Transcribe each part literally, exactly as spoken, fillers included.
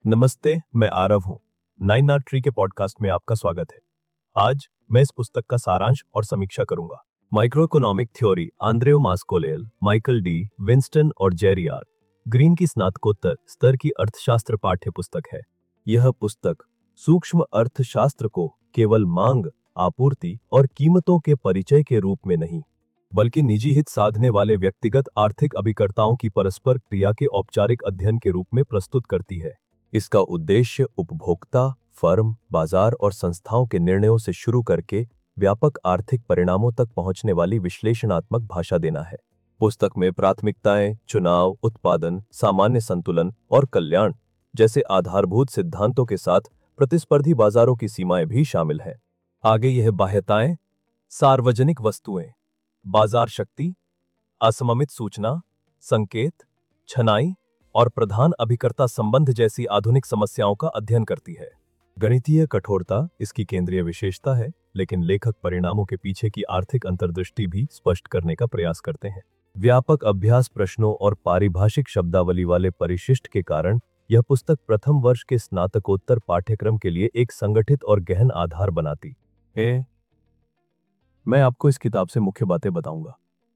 नमस्ते, मैं आरव हूँ। नाइन आर ट्री के पॉडकास्ट में आपका स्वागत है। आज मैं इस पुस्तक का सारांश और समीक्षा करूंगा। Microeconomic theory Andreu Mascolell, Michael D, Whinston और जेरी आर ग्रीन की स्नातकोत्तर स्तर की अर्थशास्त्र पाठ्य पुस्तक है। यह पुस्तक सूक्ष्म अर्थशास्त्र को केवल मांग, आपूर्ति और कीमतों के परिचय के रूप में नहीं, बल्कि निजी हित साधने वाले व्यक्तिगत आर्थिक अभिकर्ताओं की परस्पर क्रिया के औपचारिक अध्ययन के रूप में प्रस्तुत करती है। इसका उद्देश्य उपभोक्ता, फर्म, बाजार और संस्थाओं के निर्णयों से शुरू करके व्यापक आर्थिक परिणामों तक पहुंचने वाली विश्लेषणात्मक भाषा देना है। पुस्तक में प्राथमिकताएं, चुनाव, उत्पादन, सामान्य संतुलन और कल्याण जैसे आधारभूत सिद्धांतों के साथ प्रतिस्पर्धी बाजारों की सीमाएं भी शामिल हैं। आगे यह बाह्यताएं, सार्वजनिक वस्तुएं, बाजार शक्ति, असममित सूचना, संकेत, छनाई और प्रधान अभिकर्ता संबंध जैसी आधुनिक समस्याओं का अध्ययन करती है। गणितीय कठोरता इसकी केंद्रीय विशेषता है, लेकिन लेखक परिणामों के पीछे की आर्थिक अंतर्दृष्टि भी स्पष्ट करने का प्रयास करते हैं। व्यापक अभ्यास प्रश्नों और पारिभाषिक शब्दावली वाले परिशिष्ट के कारण यह पुस्तक प्रथम वर्ष के स्नातकोत्तर पाठ्यक्रम के लिए एक संगठित और गहन आधार बनाती है। मैं आपको इस किताब से मुख्य बातें बताऊंगा।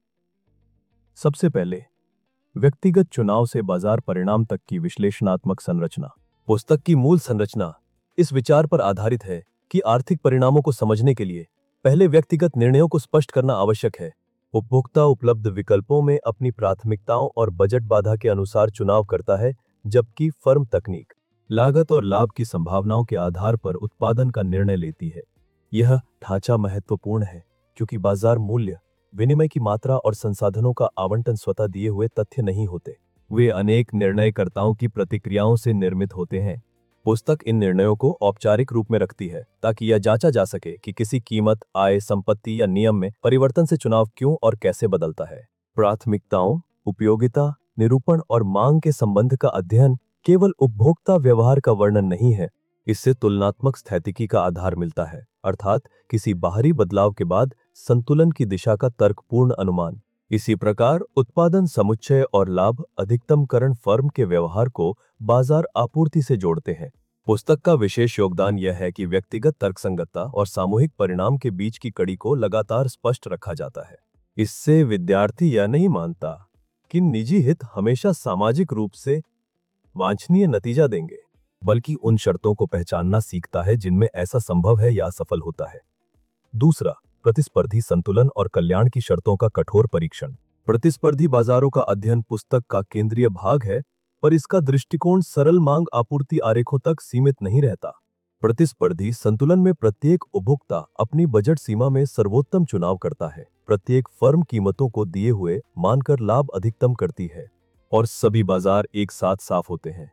सबसे पहले, व्यक्तिगत चुनाव से बाजार परिणाम तक की विश्लेषणात्मक संरचना। पुस्तक की मूल संरचना इस विचार पर आधारित है कि आर्थिक परिणामों को समझने के लिए पहले व्यक्तिगत निर्णयों को स्पष्ट करना आवश्यक है। उपभोक्ता उपलब्ध विकल्पों में अपनी प्राथमिकताओं और बजट बाधा के अनुसार चुनाव करता है, जबकि फर्म तकनीक, लागत और लाभ की संभावनाओं के आधार पर उत्पादन का निर्णय लेती है। यह ढांचा महत्वपूर्ण है क्योंकि बाजार मूल्य, विनिमय की मात्रा और संसाधनों का आवंटन स्वतः दिए हुए तथ्य नहीं होते। वे अनेक निर्णयकर्ताओं की प्रतिक्रियाओं से निर्मित होते हैं। पुस्तक इन निर्णयों को औपचारिक रूप में रखती है ताकि यह जांचा जा सके कि किसी कीमत, आय, संपत्ति या नियम में परिवर्तन से चुनाव क्यों और कैसे बदलता है। प्राथमिकताओं, उपयोगिता, निरूपण और मांग के संबंध का अध्ययन केवल उपभोक्ता व्यवहार का वर्णन नहीं है। इससे तुलनात्मक स्थैतिकी का आधार मिलता है, अर्थात किसी बाहरी बदलाव के बाद संतुलन की दिशा का तर्कपूर्ण अनुमान। इसी प्रकार उत्पादन समुच्चय और लाभ अधिकतमकरण फर्म के व्यवहार को बाजार आपूर्ति से जोड़ते हैं। पुस्तक का विशेष योगदान यह है कि व्यक्तिगत तर्कसंगतता और सामूहिक परिणाम के बीच की कड़ी को लगातार स्पष्ट रखा जाता है। इससे विद्यार्थी यह नहीं मानता कि निजी हित हमेशा सामाजिक रूप से वांछनीय नतीजा देंगे, बल्कि उन शर्तों को पहचानना सीखता है जिनमें ऐसा संभव है या सफल होता है। दूसरा, प्रतिस्पर्धी संतुलन और कल्याण की शर्तों का कठोर परीक्षण। प्रतिस्पर्धी बाजारों का अध्ययन पुस्तक का केंद्रीय भाग है, पर इसका दृष्टिकोण सरल मांग आपूर्ति आरेखों तक सीमित नहीं रहता। प्रतिस्पर्धी संतुलन में प्रत्येक उपभोक्ता अपनी बजट सीमा में सर्वोत्तम चुनाव करता है। प्रत्येक फर्म कीमतों को दिए हुए मानकर लाभ अधिकतम करती है और सभी बाजार एक साथ साफ होते हैं।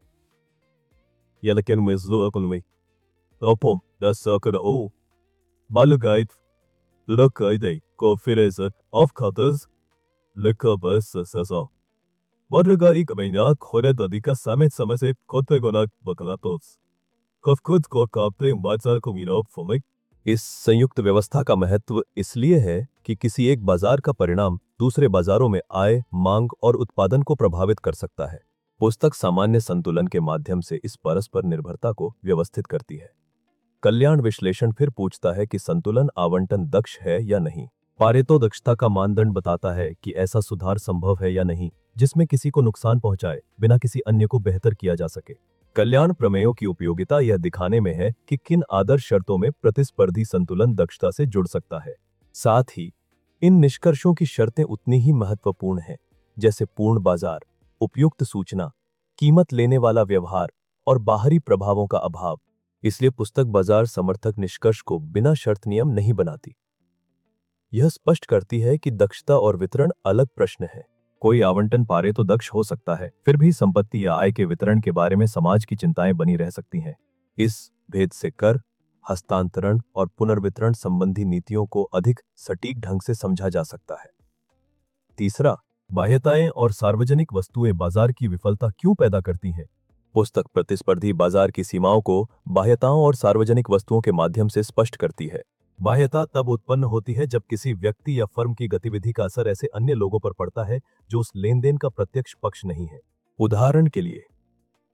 Lökøyde, Konferensen avkattes, Løkøbøsesesong. Varga ikmenya koredadika samet sameset kotegonak bakalatos. Kofkut को कापते बाजार को मिलाप फॉर्मिक। इस संयुक्त व्यवस्था का महत्व इसलिए है कि किसी एक बाजार का परिणाम दूसरे बाजारों में आय, मांग और उत्पादन को प्रभावित कर सकता है। पुस्तक सामान्य संतुलन के माध्यम से इस परस्पर निर्भरता को व्यवस्थित करती है। कल्याण विश्लेषण फिर पूछता है कि संतुलन आवंटन दक्ष है या नहीं। पारेतो दक्षता का मानदंड बताता है कि ऐसा सुधार संभव है या नहीं जिसमें किसी को नुकसान पहुंचाए बिना किसी अन्य को बेहतर किया जा सके। कल्याण प्रमेयों की उपयोगिता यह दिखाने में है कि किन आदर्श शर्तों में प्रतिस्पर्धी संतुलन दक्षता से जुड़ सकता है। साथ ही इन निष्कर्षों की शर्तें उतनी ही महत्वपूर्ण हैं, जैसे पूर्ण बाजार, उपयुक्त सूचना, कीमत लेने वाला व्यवहार और बाहरी प्रभावों का अभाव। इसलिए पुस्तक बाजार समर्थक निष्कर्ष को बिना शर्त नियम नहीं बनाती। यह स्पष्ट करती है कि दक्षता और वितरण अलग प्रश्न है। कोई आवंटन पारेतो दक्ष हो सकता है, फिर भी संपत्ति या आय के वितरण के बारे में समाज की चिंताएं बनी रह सकती हैं। इस भेद से कर, हस्तांतरण और पुनर्वितरण संबंधी नीतियों को अधिक सटीक ढंग से समझा जा सकता है। तीसरा, बाह्यताएं और सार्वजनिक वस्तुएं बाजार की विफलता क्यों पैदा करती हैं। पुस्तक प्रतिस्पर्धी बाजार की सीमाओं को बाह्यताओं और सार्वजनिक वस्तुओं के माध्यम से स्पष्ट करती है। बाह्यता तब उत्पन्न होती है जब किसी व्यक्ति या फर्म की गतिविधि का असर ऐसे अन्य लोगों पर पड़ता है जो उस लेन देन का प्रत्यक्ष पक्ष नहीं है। उदाहरण के लिए,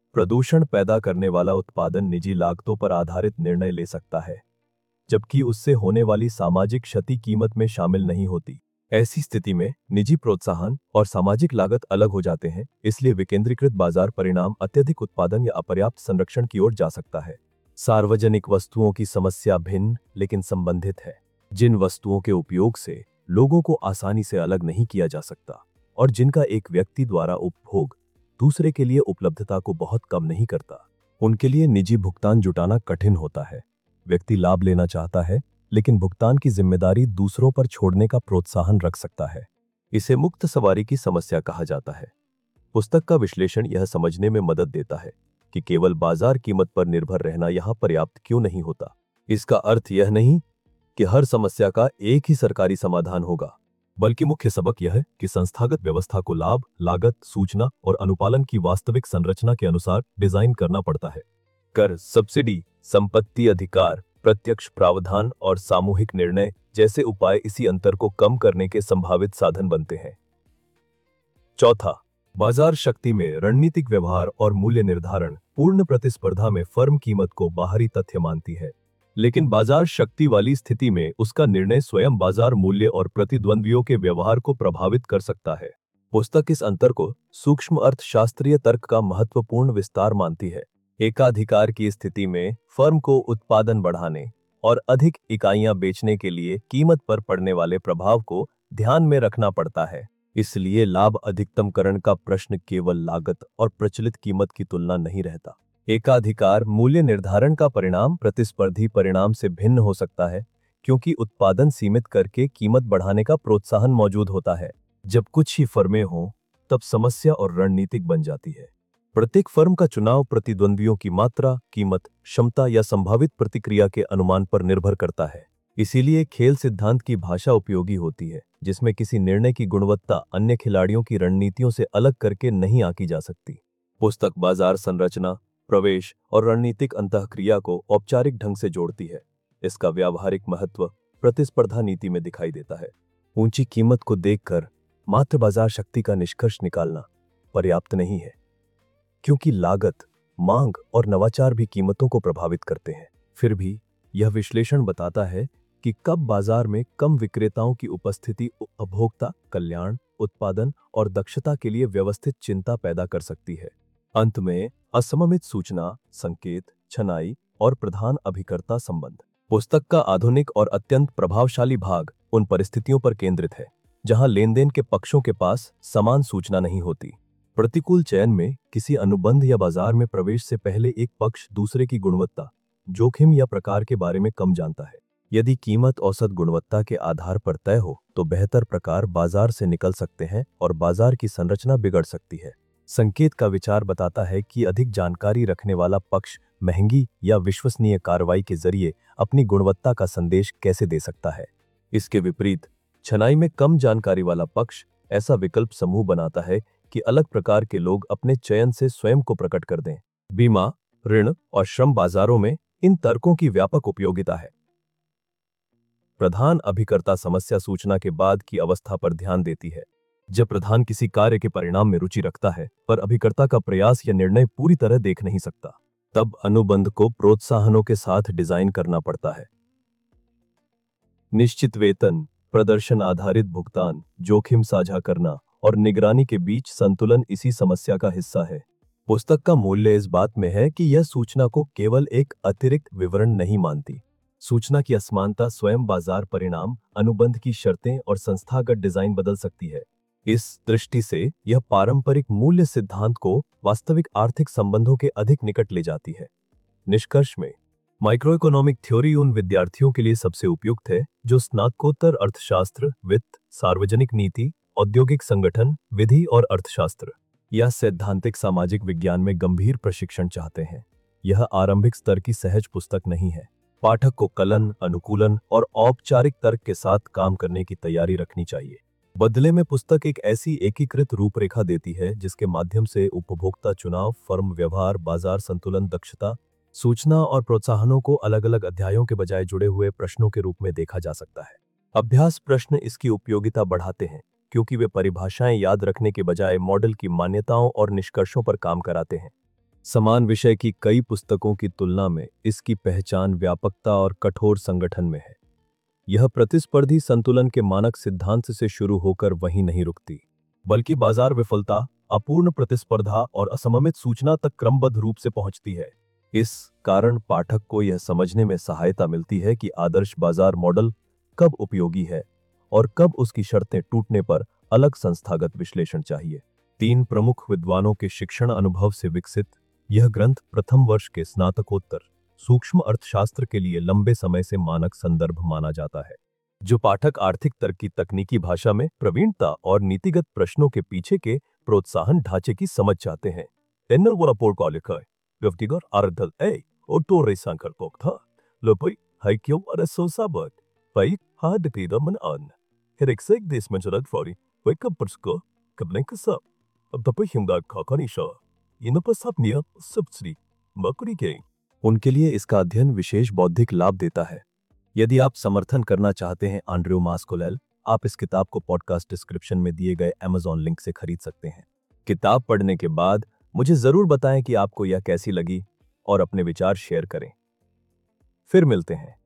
प्रदूषण पैदा करने वाला उत्पादन निजी लागतों पर आधारित निर्णय ले सकता है, जबकि उससे होने वाली सामाजिक क्षति कीमत में शामिल नहीं होती। ऐसी स्थिति में निजी प्रोत्साहन और सामाजिक लागत अलग हो जाते हैं, इसलिए विकेंद्रीकृत बाजार परिणाम अत्यधिक उत्पादन या अपर्याप्त संरक्षण की ओर जा सकता है। सार्वजनिक वस्तुओं की समस्या भिन्न लेकिन संबंधित है। जिन वस्तुओं के उपयोग से लोगों को आसानी से अलग नहीं किया जा सकता और जिनका एक व्यक्ति द्वारा उपभोग दूसरे के लिए उपलब्धता को बहुत कम नहीं करता, उनके लिए निजी भुगतान जुटाना कठिन होता है। व्यक्ति लाभ लेना चाहता है, लेकिन भुगतान की जिम्मेदारी दूसरों पर छोड़ने का प्रोत्साहन रख सकता है। इसे मुक्त सवारी की समस्या कहा जाता है। पुस्तक का विश्लेषण यह समझने में मदद देता है कि केवल बाजार कीमत पर निर्भर रहना यहाँ पर्याप्त क्यों नहीं होता। इसका अर्थ यह नहीं कि हर समस्या का एक ही सरकारी समाधान होगा, बल्कि मुख्य सबक यह है कि संस्थागत व्यवस्था को लाभ, लागत, सूचना और अनुपालन की वास्तविक संरचना के अनुसार डिजाइन करना पड़ता है। कर, सब्सिडी, संपत्ति अधिकार, प्रत्यक्ष प्रावधान और सामूहिक निर्णय जैसे उपाय इसी अंतर को कम करने के संभावित साधन बनते हैं। चौथा, बाजार शक्ति में रणनीतिक व्यवहार और मूल्य निर्धारण। पूर्ण प्रतिस्पर्धा में फर्म कीमत को बाहरी तथ्य मानती है, लेकिन बाजार शक्ति वाली स्थिति में उसका निर्णय स्वयं बाजार मूल्य और प्रतिद्वंद्वियों के व्यवहार को प्रभावित कर सकता है। पुस्तक इस अंतर को सूक्ष्म अर्थशास्त्रीय तर्क का महत्वपूर्ण विस्तार मानती है। एकाधिकार की स्थिति में फर्म को उत्पादन बढ़ाने और अधिक इकाइयां बेचने के लिए कीमत पर पड़ने वाले प्रभाव को ध्यान में रखना पड़ता है। इसलिए लाभ अधिकतमकरण का प्रश्न केवल लागत और प्रचलित कीमत की तुलना नहीं रहता। एकाधिकार मूल्य निर्धारण का परिणाम प्रतिस्पर्धी परिणाम से भिन्न हो सकता है, क्योंकि उत्पादन सीमित करके कीमत बढ़ाने का प्रोत्साहन मौजूद होता है। जब कुछ ही फर्में हों, तब समस्या और रणनीतिक बन जाती है। प्रत्येक फर्म का चुनाव प्रतिद्वंद्वियों की मात्रा, कीमत, क्षमता या संभावित प्रतिक्रिया के अनुमान पर निर्भर करता है। इसीलिए खेल सिद्धांत की भाषा उपयोगी होती है, जिसमें किसी निर्णय की गुणवत्ता अन्य खिलाड़ियों की रणनीतियों से अलग करके नहीं आंकी जा सकती। पुस्तक बाजार संरचना, प्रवेश और रणनीतिक अंतःक्रिया को औपचारिक ढंग से जोड़ती है। इसका व्यावहारिक महत्व प्रतिस्पर्धा नीति में दिखाई देता है। ऊंची कीमत को देखकर मात्र बाजार शक्ति का निष्कर्ष निकालना पर्याप्त नहीं है, क्योंकि लागत, मांग और नवाचार भी कीमतों को प्रभावित करते हैं। फिर भी यह विश्लेषण बताता है कि कब बाजार में कम विक्रेताओं की उपस्थिति उपभोक्ता कल्याण, उत्पादन और दक्षता के लिए व्यवस्थित चिंता पैदा कर सकती है। अंत में असममित सूचना, संकेत, छनाई और प्रधान अभिकर्ता संबंध। पुस्तक का आधुनिक और अत्यंत प्रभावशाली भाग उन परिस्थितियों पर केंद्रित है जहां लेनदेन के पक्षों के पास समान सूचना नहीं होती। प्रतिकूल चयन में किसी अनुबंध या बाजार में प्रवेश से पहले एक पक्ष दूसरे की गुणवत्ता, जोखिम या प्रकार के बारे में कम जानता है। यदि कीमत औसत गुणवत्ता के आधार पर तय हो तो बेहतर प्रकार बाजार से निकल सकते हैं और बाजार की संरचना बिगड़ सकती है। संकेत का विचार बताता है कि अधिक जानकारी रखने वाला पक्ष महंगी या विश्वसनीय कार्रवाई के जरिए अपनी गुणवत्ता का संदेश कैसे दे सकता है। इसके विपरीत छनाई में कम जानकारी वाला पक्ष ऐसा विकल्प समूह बनाता है कि अलग प्रकार के लोग अपने चयन से स्वयं को प्रकट कर दें। बीमा, ऋण और श्रम बाजारों में इन तर्कों की व्यापक उपयोगिता है। प्रधान अभिकर्ता समस्या सूचना के बाद की अवस्था पर ध्यान देती है। जब प्रधान किसी कार्य के परिणाम में रुचि रखता है पर अभिकर्ता का प्रयास या निर्णय पूरी तरह देख नहीं सकता, तब अनुबंध को प्रोत्साहनों के साथ डिजाइन करना पड़ता है। निश्चित वेतन, प्रदर्शन आधारित भुगतान, जोखिम साझा करना और निगरानी के बीच संतुलन इसी समस्या का हिस्सा है। पुस्तक का मूल्य इस बात में है कि यह सूचना को केवल एक अतिरिक्त विवरण नहीं मानती। सूचना की असमानता स्वयं बाजार परिणाम, अनुबंध की शर्तें और संस्थागत डिजाइन बदल सकती है। इस दृष्टि से यह पारंपरिक मूल्य सिद्धांत को वास्तविक आर्थिक संबंधों के अधिक निकट ले जाती है। निष्कर्ष में माइक्रोइकोनॉमिक थ्योरी उन विद्यार्थियों के लिए सबसे उपयुक्त है जो स्नातकोत्तर अर्थशास्त्र, वित्त, सार्वजनिक नीति, औद्योगिक संगठन, विधि और अर्थशास्त्र या सैद्धांतिक सामाजिक विज्ञान में गंभीर प्रशिक्षण चाहते हैं। यह आरंभिक स्तर की सहज पुस्तक नहीं है। पाठक को कलन, अनुकूलन और औपचारिक तर्क के साथ काम करने की तैयारी रखनी चाहिए। बदले में पुस्तक एक ऐसी एकीकृत रूपरेखा देती है जिसके माध्यम से उपभोक्ता चुनाव, फर्म व्यवहार, बाजार संतुलन, दक्षता, सूचना और प्रोत्साहनों को अलग अलग अध्यायों के बजाय जुड़े हुए प्रश्नों के रूप में देखा जा सकता है। अभ्यास प्रश्न इसकी उपयोगिता बढ़ाते हैं क्योंकि वे परिभाषाएं याद रखने के बजाय मॉडल की मान्यताओं और निष्कर्षों पर काम कराते हैं। समान विषय की कई पुस्तकों की तुलना में इसकी पहचान व्यापकता और कठोर संगठन में है। यह प्रतिस्पर्धी संतुलन के मानक सिद्धांत से शुरू होकर वहीं नहीं रुकती, बल्कि बाजार विफलता, अपूर्ण प्रतिस्पर्धा और असममित सूचना तक क्रमबद्ध रूप से पहुंचती है। इस कारण पाठक को यह समझने में सहायता मिलती है कि आदर्श बाजार मॉडल कब उपयोगी है और कब उसकी शर्तें टूटने पर अलग संस्थागत विश्लेषण चाहिए। तीन प्रमुख विद्वानों के शिक्षण अनुभव से विकसित यह ग्रंथ प्रथम वर्ष के स्नातकोत्तर सूक्ष्म अर्थशास्त्र के लिए लंबे समय से मानक संदर्भ माना जाता है। जो पाठक आर्थिक तर्क की तकनीकी भाषा में प्रवीणता और नीतिगत प्रश्नों के पीछे के प्रोत्साहन ढांचे की समझ चाहते हैं। एनर वोरा पोर्कॉलिकर व्यक्तिगत आर्दल ए और टोरे संकर पोक्था लोपई हाइक्यों और सोसाबर्ग पई हार्ड क्रीडमन अन हेरेक्सेक देश में जरद फॉरी वेकअप परस्को कबलेंक सब अब तपई हिंदा खाकानिशा इन पर सब नियम सब्सिडी मकुरी के उनके लिए इसका अध्ययन विशेष बौद्धिक लाभ देता है। यदि आप समर्थन करना चाहते हैं आंद्रेओ मास्कोलेल, आप इस किताब को पॉडकास्ट डिस्क्रिप्शन में दिए गए अमेज़न लिंक से खरीद सकते हैं। किताब पढ़ने के बाद मुझे जरूर बताएं कि आपको यह कैसी लगी और अपने विचार शेयर करें। फिर मिलते हैं।